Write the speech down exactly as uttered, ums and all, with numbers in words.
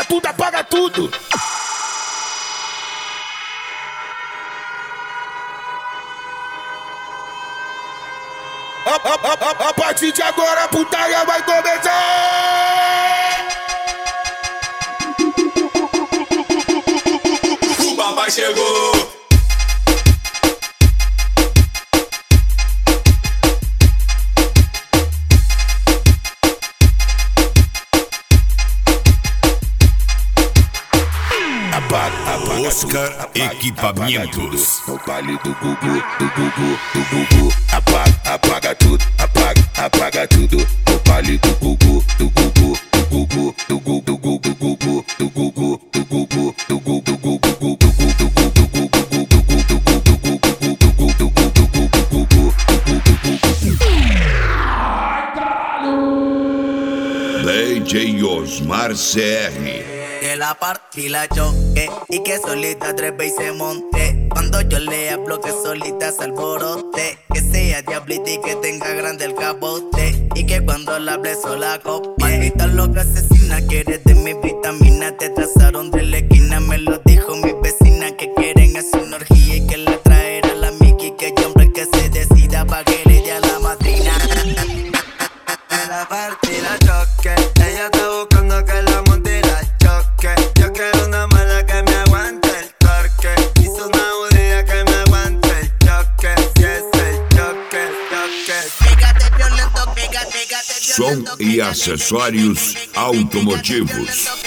tudo, apaga tudo. A, a, a, a partir de agora a putaria vai começar. O papai chegou. Oscar Equipamentos. No baile do Gugu, do Gugu, do Gugu. Apaga, apaga tudo, apaga, apaga tudo. No baile do Gugu, do Gugu, do Gugu, do Gugu, do Gugu, do Gugu, do Gugu, do Gugu, do Gugu, do Gugu, do Gugu, do Gugu, do Gugu, do Gugu, do Gugu, do Gugu, do Gugu, do Gugu, do Gugu, do Gugu. D J Osmar C R. Que la partí la choque y que solita trepe y se monte. Cuando yo le hablo que solita se alborote. Que sea diablita y que tenga grande el capote. Y que cuando la hable sola copie. Maldita loca asesina, que eres de mi vitamina. Te trazaron de la esquina, me lo dijo mi vecina. Que quieren hacer una orgía y que le traerá la Mickey. Que yo hombre que se decida pa' que le dé a la madrina. Que la partí la choque, ella está buscando que la monte la choque. Yo quiero una mala que me aguante el torque. Hizo una judía que me aguante el choque. Si es el choque, el choque. Pégate violento, pégate, pégate violento. Som e acessórios automotivos.